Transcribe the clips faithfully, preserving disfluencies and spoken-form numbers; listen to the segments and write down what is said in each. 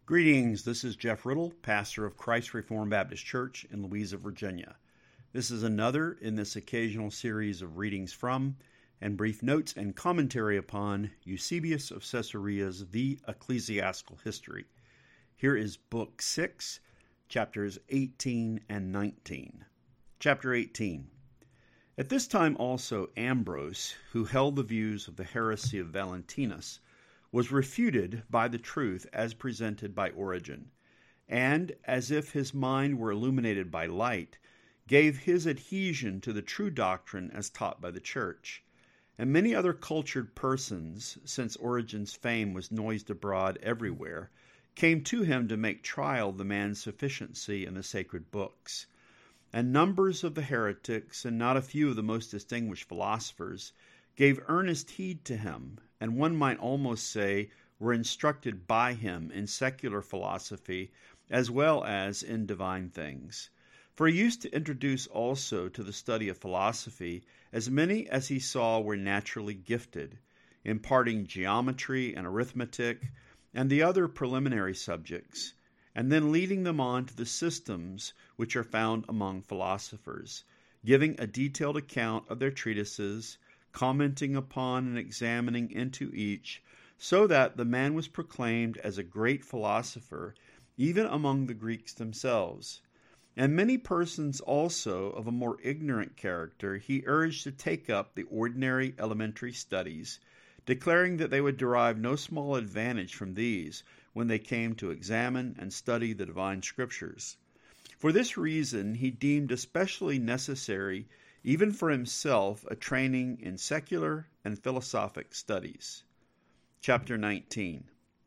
Greetings, this is Jeff Riddle, pastor of Christ Reformed Baptist Church in Louisa, Virginia. This is another in this occasional series of readings from and brief notes and commentary upon Eusebius of Caesarea's The Ecclesiastical History. Here is Book six, chapters eighteen and nineteen. Chapter eighteen. At this time also Ambrose, who held the views of the heresy of Valentinus, was refuted by the truth as presented by Origen, and, as if his mind were illuminated by light, gave his adhesion to the true doctrine as taught by the Church. And many other cultured persons, since Origen's fame was noised abroad everywhere, came to him to make trial of the man's sufficiency in the sacred books. And numbers of the heretics, and not a few of the most distinguished philosophers, gave earnest heed to him, and one might almost say were instructed by him in secular philosophy as well as in divine things. For he used to introduce also to the study of philosophy as many as he saw were naturally gifted, imparting geometry and arithmetic and the other preliminary subjects, and then leading them on to the systems which are found among philosophers, giving a detailed account of their treatises, commenting upon and examining into each, so that the man was proclaimed as a great philosopher, even among the Greeks themselves. And many persons also of a more ignorant character he urged to take up the ordinary elementary studies, declaring that they would derive no small advantage from these when they came to examine and study the divine scriptures. For this reason he deemed especially necessary even for himself a training in secular and philosophic studies. Chapter nineteen.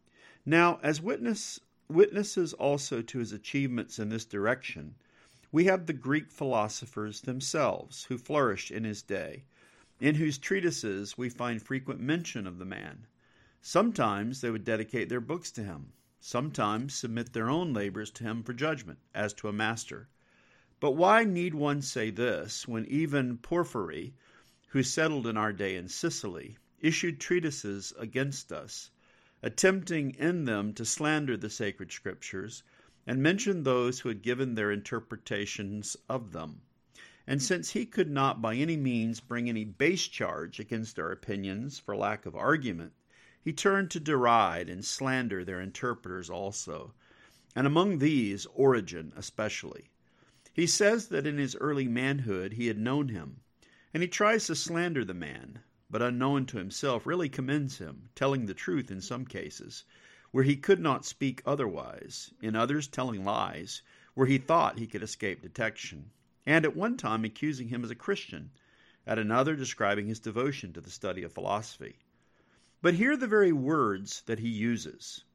Now, as witness, witnesses also to his achievements in this direction, we have the Greek philosophers themselves, who flourished in his day, in whose treatises we find frequent mention of the man. Sometimes they would dedicate their books to him, sometimes submit their own labors to him for judgment, as to a master. But why need one say this, when even Porphyry, who settled in our day in Sicily, issued treatises against us, attempting in them to slander the sacred scriptures, and mention those who had given their interpretations of them? And since he could not by any means bring any base charge against our opinions for lack of argument, he turned to deride and slander their interpreters also, and among these Origen especially. He says that in his early manhood he had known him, and he tries to slander the man, but unknown to himself really commends him, telling the truth in some cases, where he could not speak otherwise, in others telling lies, where he thought he could escape detection, and at one time accusing him as a Christian, at another describing his devotion to the study of philosophy. But hear the very words that he uses.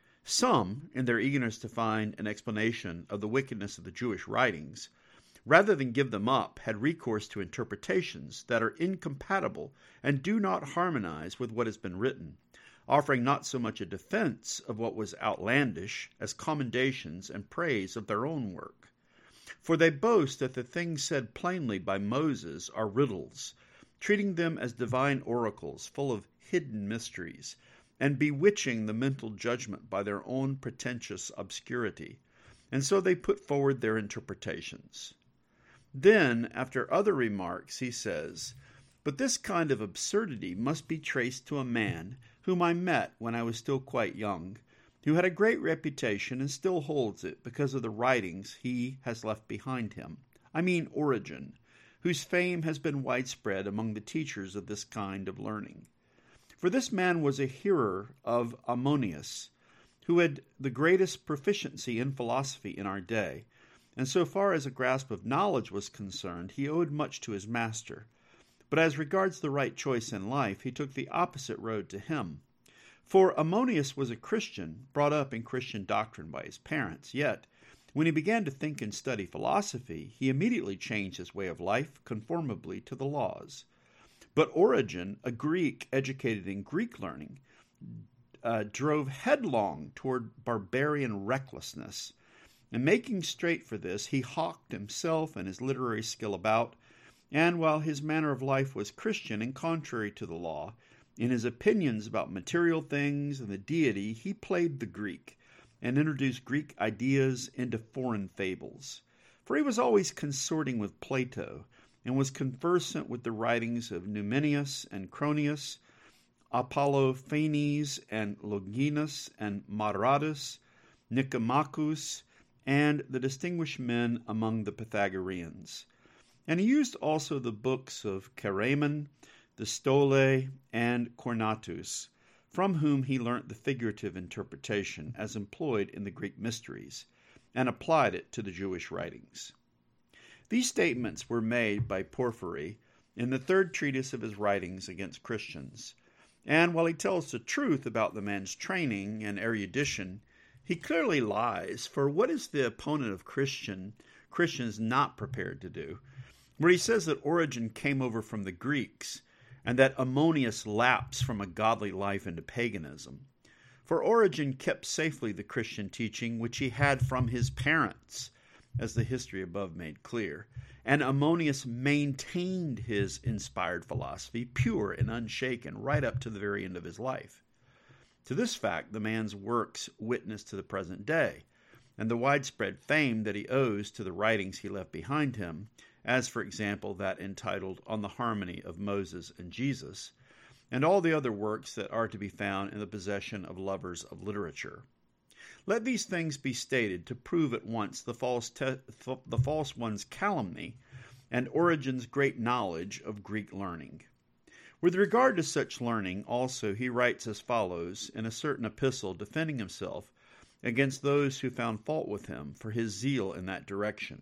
Some, in their eagerness to find an explanation of the wickedness of the Jewish writings, rather than give them up, had recourse to interpretations that are incompatible and do not harmonize with what has been written, offering not so much a defense of what was outlandish as commendations and praise of their own work. For they boast that the things said plainly by Moses are riddles, treating them as divine oracles full of hidden mysteries, and bewitching the mental judgment by their own pretentious obscurity, and so they put forward their interpretations. Then, after other remarks, he says, "But this kind of absurdity must be traced to a man whom I met when I was still quite young, who had a great reputation and still holds it because of the writings he has left behind him. I mean Origen, whose fame has been widespread among the teachers of this kind of learning. For this man was a hearer of Ammonius, who had the greatest proficiency in philosophy in our day, and so far as a grasp of knowledge was concerned, he owed much to his master. But as regards the right choice in life, he took the opposite road to him. For Ammonius was a Christian, brought up in Christian doctrine by his parents, yet, when he began to think and study philosophy, he immediately changed his way of life conformably to the laws. But Origen, a Greek educated in Greek learning, uh, drove headlong toward barbarian recklessness, and making straight for this, he hawked himself and his literary skill about, and while his manner of life was Christian and contrary to the law, in his opinions about material things and the deity he played the Greek, and introduced Greek ideas into foreign fables. For he was always consorting with Plato, and was conversant with the writings of Numenius and Cronius, Apollophanes and Longinus and Moderatus, Nicomachus, and the distinguished men among the Pythagoreans. And he used also the books of Chaeremon, the Stole, and Cornatus, from whom he learnt the figurative interpretation as employed in the Greek mysteries, and applied it to the Jewish writings. These statements were made by Porphyry in the third treatise of his writings against Christians, and while he tells the truth about the man's training and erudition, he clearly lies, for what is the opponent of Christian Christians not prepared to do, where he says that Origen came over from the Greeks, and that Ammonius lapsed from a godly life into paganism. For Origen kept safely the Christian teaching which he had from his parents, as the history above made clear, and Ammonius maintained his inspired philosophy pure and unshaken right up to the very end of his life. To this fact the man's works witness to the present day, and the widespread fame that he owes to the writings he left behind him, as for example that entitled On the Harmony of Moses and Jesus, and all the other works that are to be found in the possession of lovers of literature. Let these things be stated to prove at once the false, te- the false one's calumny and Origen's great knowledge of Greek learning. With regard to such learning also he writes as follows in a certain epistle defending himself against those who found fault with him for his zeal in that direction.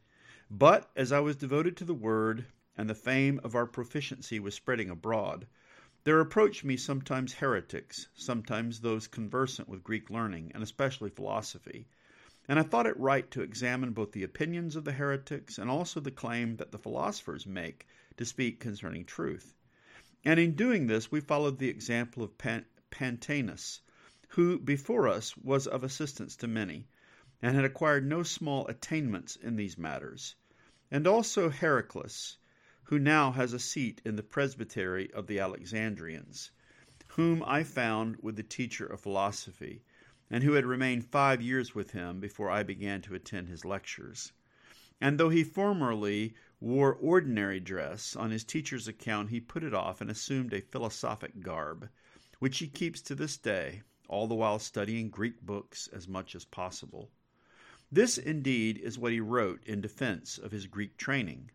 But as I was devoted to the word, and the fame of our proficiency was spreading abroad, there approached me sometimes heretics, sometimes those conversant with Greek learning, and especially philosophy, and I thought it right to examine both the opinions of the heretics and also the claim that the philosophers make to speak concerning truth. And in doing this we followed the example of Pan- Pantaenus, who before us was of assistance to many, and had acquired no small attainments in these matters, and also Heraclius, who now has a seat in the presbytery of the Alexandrians, whom I found with the teacher of philosophy, and who had remained five years with him before I began to attend his lectures. And though he formerly wore ordinary dress, on his teacher's account he put it off and assumed a philosophic garb, which he keeps to this day, all the while studying Greek books as much as possible. This, indeed, is what he wrote in defense of his Greek training.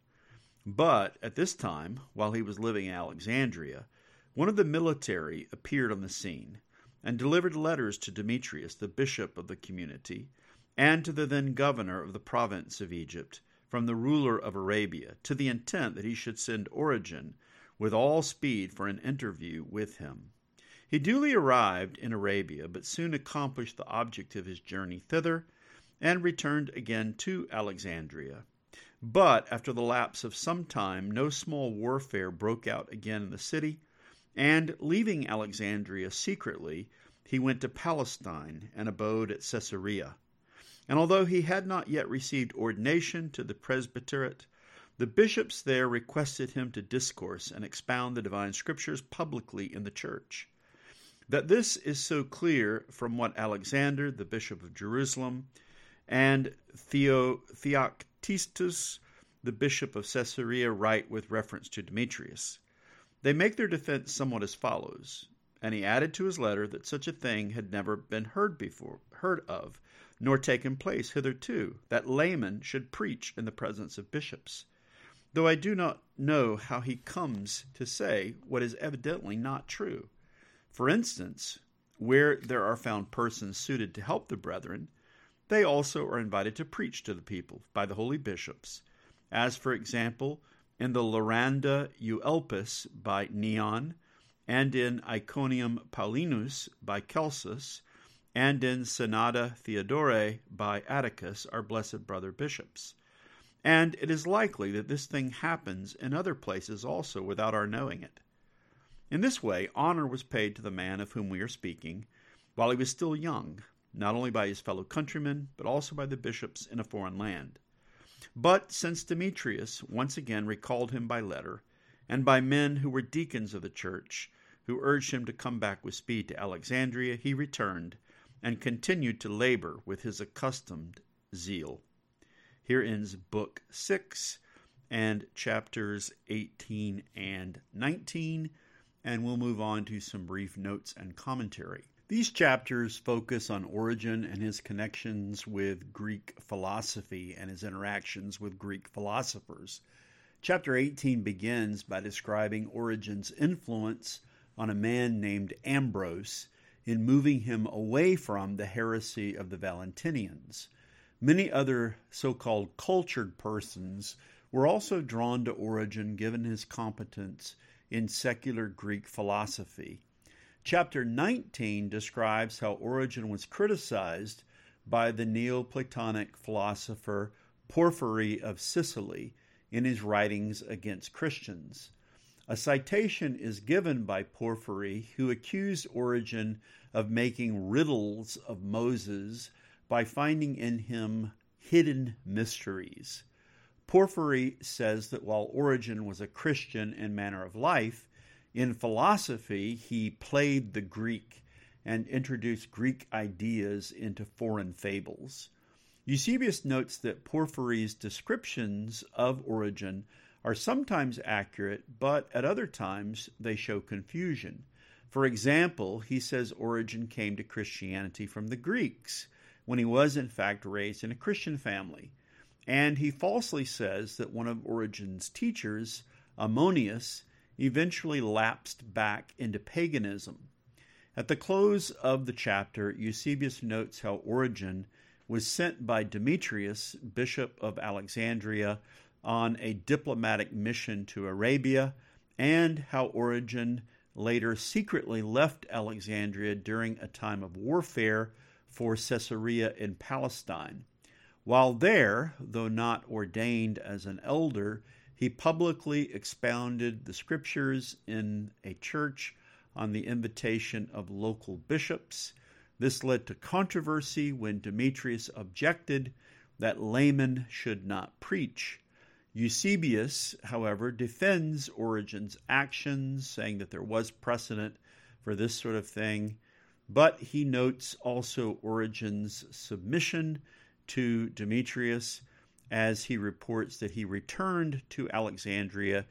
But at this time, while he was living in Alexandria, one of the military appeared on the scene, and delivered letters to Demetrius, the bishop of the community, and to the then governor of the province of Egypt, from the ruler of Arabia, to the intent that he should send Origen with all speed for an interview with him. He duly arrived in Arabia, but soon accomplished the object of his journey thither, and returned again to Alexandria. But after the lapse of some time, no small warfare broke out again in the city, and leaving Alexandria secretly, he went to Palestine and abode at Caesarea. And although he had not yet received ordination to the presbyterate, the bishops there requested him to discourse and expound the divine scriptures publicly in the church. That this is so clear from what Alexander, the bishop of Jerusalem, and Theo, Theoctistus, the bishop of Caesarea, write with reference to Demetrius. They make their defense somewhat as follows, and he added to his letter that such a thing had never been heard before, heard of, nor taken place hitherto, that laymen should preach in the presence of bishops, though I do not know how he comes to say what is evidently not true. For instance, where there are found persons suited to help the brethren, they also are invited to preach to the people by the holy bishops, as for example in the Loranda Euelpis by Neon, and in Iconium Paulinus by Celsus, and in Synada Theodore by Atticus, our blessed brother bishops. And it is likely that this thing happens in other places also without our knowing it. In this way, honor was paid to the man of whom we are speaking, while he was still young, not only by his fellow countrymen, but also by the bishops in a foreign land. But since Demetrius once again recalled him by letter, and by men who were deacons of the church, who urged him to come back with speed to Alexandria, he returned, and continued to labor with his accustomed zeal. Here ends Book six and chapters eighteen and nineteen, and we'll move on to some brief notes and commentary. These chapters focus on Origen and his connections with Greek philosophy and his interactions with Greek philosophers. Chapter eighteen begins by describing Origen's influence on a man named Ambrose in moving him away from the heresy of the Valentinians. Many other so-called cultured persons were also drawn to Origen given his competence in secular Greek philosophy. Chapter nineteen describes how Origen was criticized by the Neoplatonic philosopher Porphyry of Sicily in his writings against Christians. A citation is given by Porphyry, who accused Origen of making riddles of Moses by finding in him hidden mysteries. Porphyry says that while Origen was a Christian in manner of life, in philosophy he played the Greek and introduced Greek ideas into foreign fables. Eusebius notes that Porphyry's descriptions of Origen are sometimes accurate, but at other times they show confusion. For example, he says Origen came to Christianity from the Greeks, when he was in fact raised in a Christian family. And he falsely says that one of Origen's teachers, Ammonius, eventually lapsed back into paganism. At the close of the chapter, Eusebius notes how Origen was sent by Demetrius, bishop of Alexandria, on a diplomatic mission to Arabia, and how Origen later secretly left Alexandria during a time of warfare for Caesarea in Palestine. While there, though not ordained as an elder, he publicly expounded the scriptures in a church on the invitation of local bishops. This led to controversy when Demetrius objected that laymen should not preach. Eusebius, however, defends Origen's actions, saying that there was precedent for this sort of thing, but he notes also Origen's submission to Demetrius, as he reports that he returned to Alexandria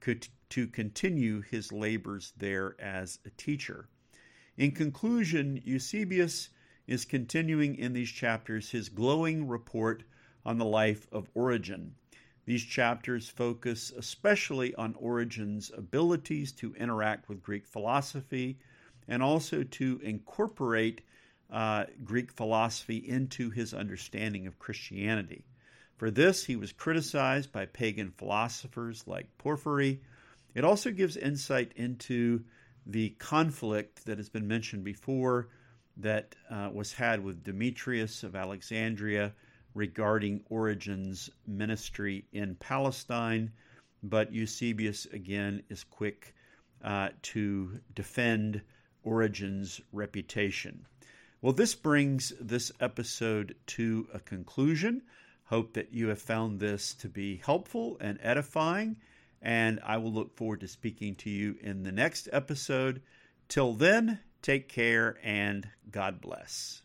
to continue his labors there as a teacher. In conclusion, Eusebius is continuing in these chapters his glowing report on the life of Origen. These chapters focus especially on Origen's abilities to interact with Greek philosophy and also to incorporate uh, Greek philosophy into his understanding of Christianity. For this, he was criticized by pagan philosophers like Porphyry. It also gives insight into the conflict that has been mentioned before that uh, was had with Demetrius of Alexandria regarding Origen's ministry in Palestine. But Eusebius, again, is quick uh, to defend Origen's reputation. Well, this brings this episode to a conclusion. Hope that you have found this to be helpful and edifying, and I will look forward to speaking to you in the next episode. Till then, take care and God bless.